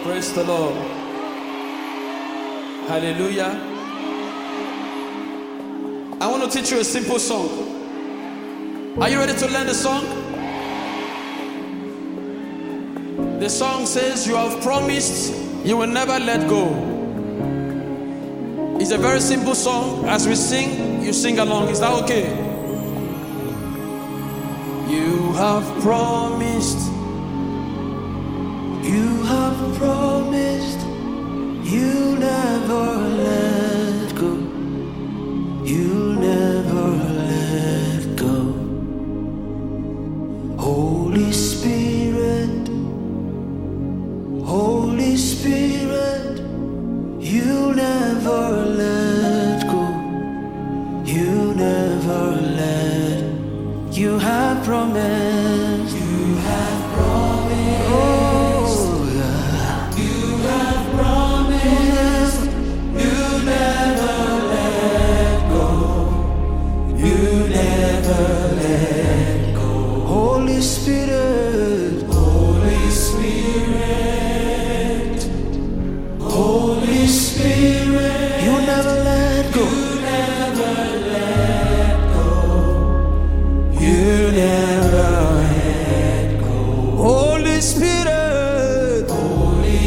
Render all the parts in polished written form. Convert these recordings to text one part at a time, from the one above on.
Praise the Lord. Hallelujah. I want to teach you a simple song. Are you ready to learn the song? The song says, you have promised you will never let go. It's a very simple song. As we sing, you sing along. Is that okay? You have promised. You have promised you'll never let go. You'll never let go. Holy Spirit, Holy Spirit, you'll never let go. You'll never let. You have promised. You have promised. Oh. Holy Spirit, Holy Spirit, Holy Spirit, you never let go. You never let go. You never let go. Holy Spirit, Holy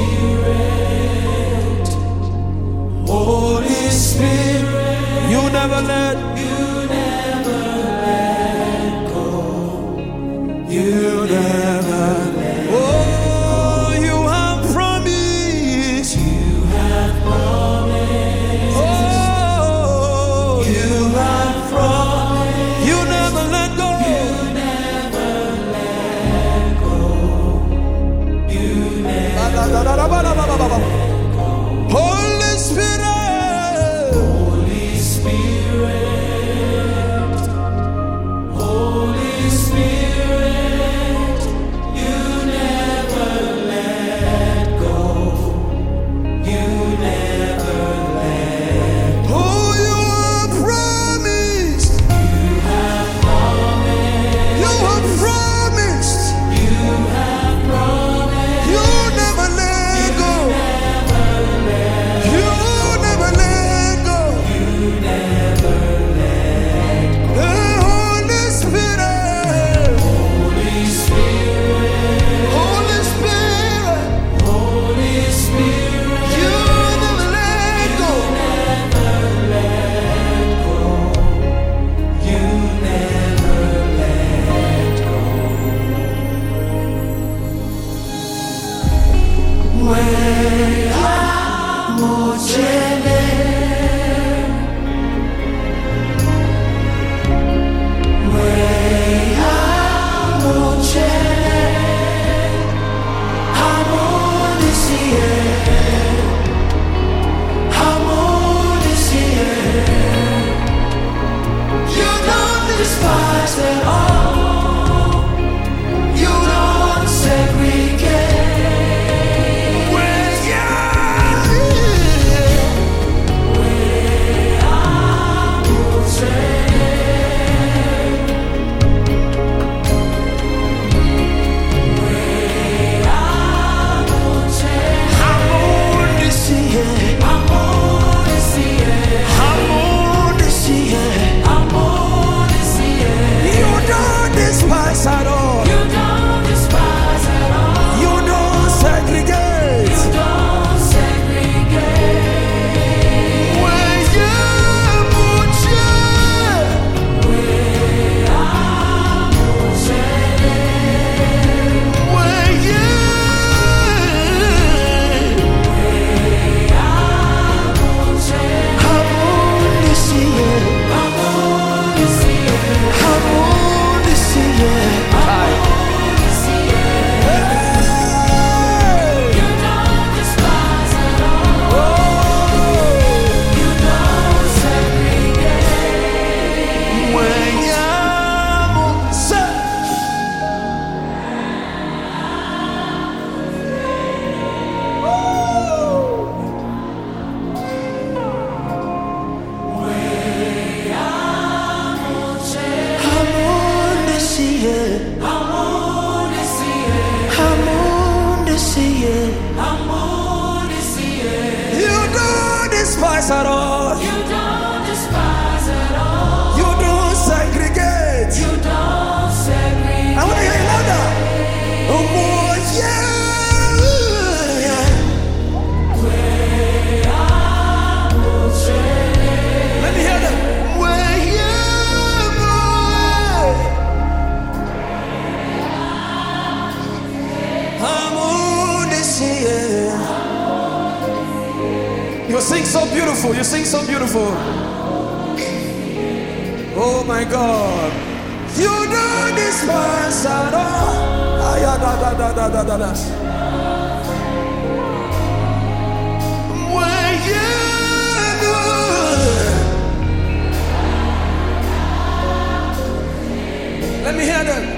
Spirit, Holy Spirit, You never let. You never let. Oh, you have promised. You have promised. Oh, You have promised. you never let go. You never let go. You never let go. Holy Spirit, Holy Spirit, Holy Spirit, you never let go. You never let go. oh, you have promised. You have promised. You have promised. You have promised. You never let go. You never let go. You never let go. The Holy Spirit, Holy Spirit, Holy Spirit, Holy Spirit, you never let go. never let go. You never let go. Where you don't despise at all. You don't segregate. When I despise at all. You don't despise at all. You don't segregate. You don't segregate. I want to hear it louder. Oh, yeah. Let me hear them. You sing so beautiful. You sing so beautiful. Oh my God. You don't despise at all. Let me hear that.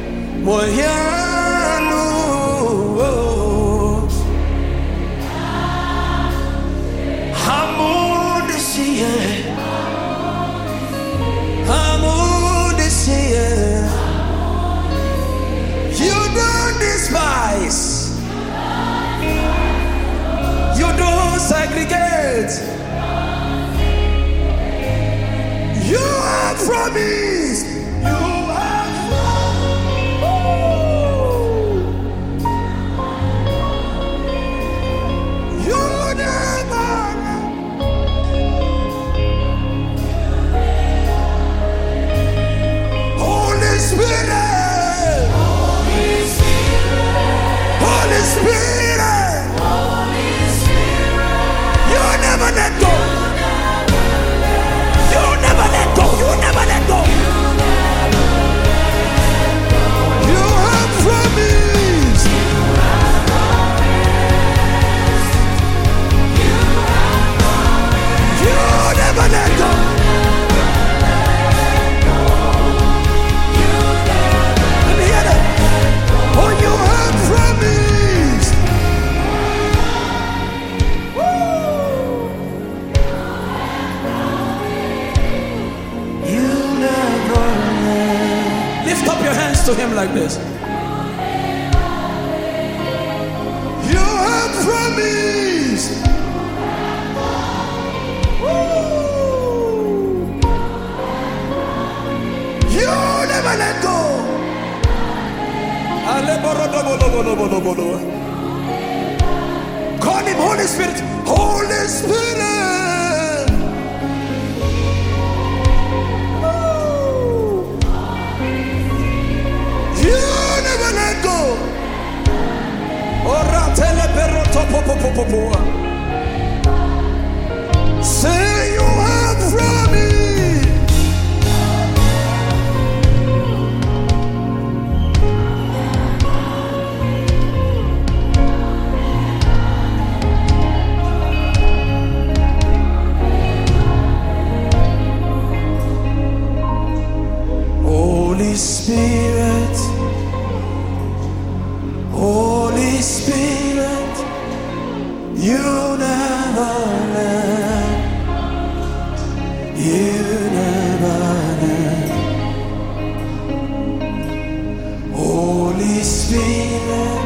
You don't despise. You don't segregate. You have promised. You have promised. You never. Holy Spirit. Holy Spirit. Holy Spirit. Holy Spirit. You never let go. You never let go. You never let go. You have promised. You never let go. Let me hear that. Oh, you have promised. You never let. Lift up your hands to him like this. You have promised. You never let go. Call him Holy Spirit. Holy Spirit. You never let go. Say you have promised. Holy Spirit, Holy Spirit, you never let, you never let. Holy Spirit,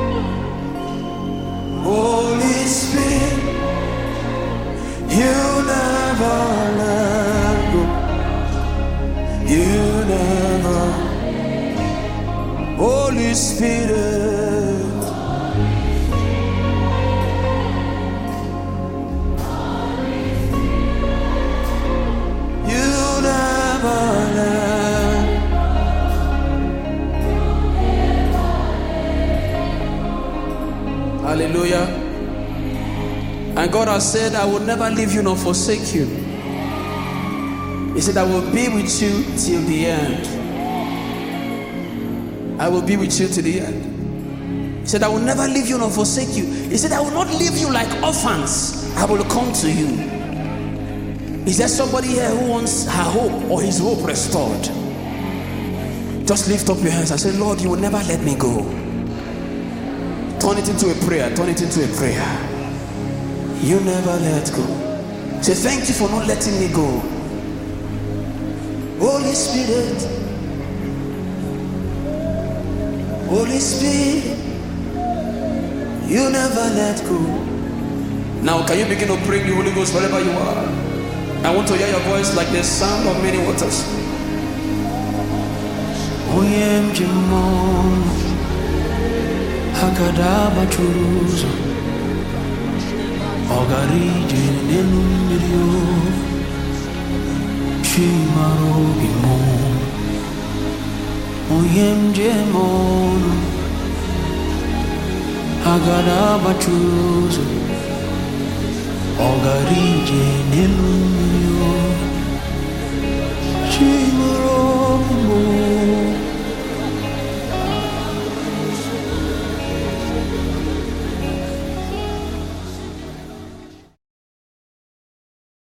Holy Spirit, you never let go. You never. Holy Spirit, you never let. Hallelujah. And God has said, I will never leave you nor forsake you. He said, I will be with you till the end. I will be with you till the end. He said, I will never leave you nor forsake you. He said, I will not leave you like orphans. I will come to you. Is there somebody here who wants her hope or his hope restored? Just lift up your hands and say, Lord, you will never let me go. Turn it into a prayer. Turn it into a prayer. You never let go. Say, thank you for not letting me go. Holy Spirit, Holy Spirit, you never let go. Now, can you begin to pray the Holy Ghost wherever you are? I want to hear your voice like the sound of many waters. Oyem Jimon Hakadaba Churuza Ogariji Nelumirio Shimaro Bimon Oyem Jimon Hakadaba Churuza Ogariji Nelumirio